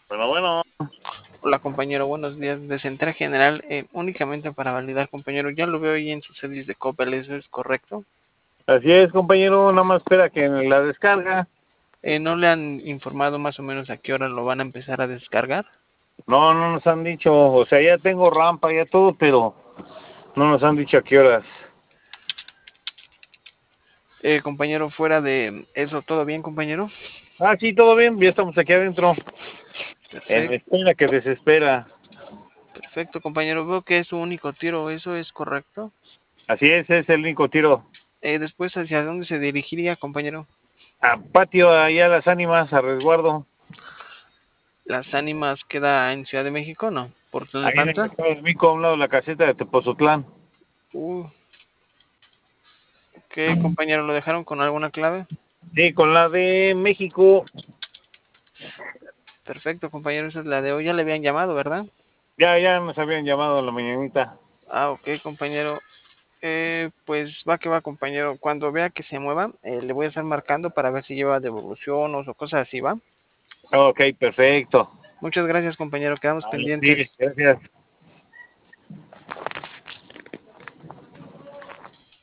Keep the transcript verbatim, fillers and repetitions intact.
Bueno, bueno. Hola compañero, buenos días. De Central General, eh, únicamente para validar, compañero, ya lo veo ahí en su series de Coppel, ¿eso es correcto? Así es, compañero, nada más espera que la descarga. Eh, ¿no le han informado más o menos a qué hora lo van a empezar a descargar? No, no nos han dicho, o sea, ya tengo rampa, ya todo, pero no nos han dicho a qué horas. Eh, compañero, fuera de eso, ¿todo bien, compañero? Ah, sí, todo bien, ya estamos aquí adentro, en Perfecto, espera que desespera. perfecto, compañero. Veo que es su único tiro, ¿eso es correcto? Así es, es el único tiro. Eh, después, ¿hacia dónde se dirigiría, compañero? A patio, allá las ánimas, a resguardo. ¿Las Ánimas queda en Ciudad de México, no? ¿Por Ahí en el Tlalnepantla? mercado del Mico, a un lado de la caseta de Tepozotlán. Uh, ¿qué, compañero? ¿Lo dejaron con alguna clave? Sí, con la de México. Perfecto, compañero, esa es la de hoy. Ya le habían llamado, ¿verdad? Ya, ya nos habían llamado a la mañanita. Ah, ok, compañero. Eh, pues va que va, compañero. Cuando vea que se mueva, eh, le voy a estar marcando para ver si lleva devolución o cosas así, ¿va? Ok, perfecto. Muchas gracias, compañero. Quedamos A ti, pendientes. gracias.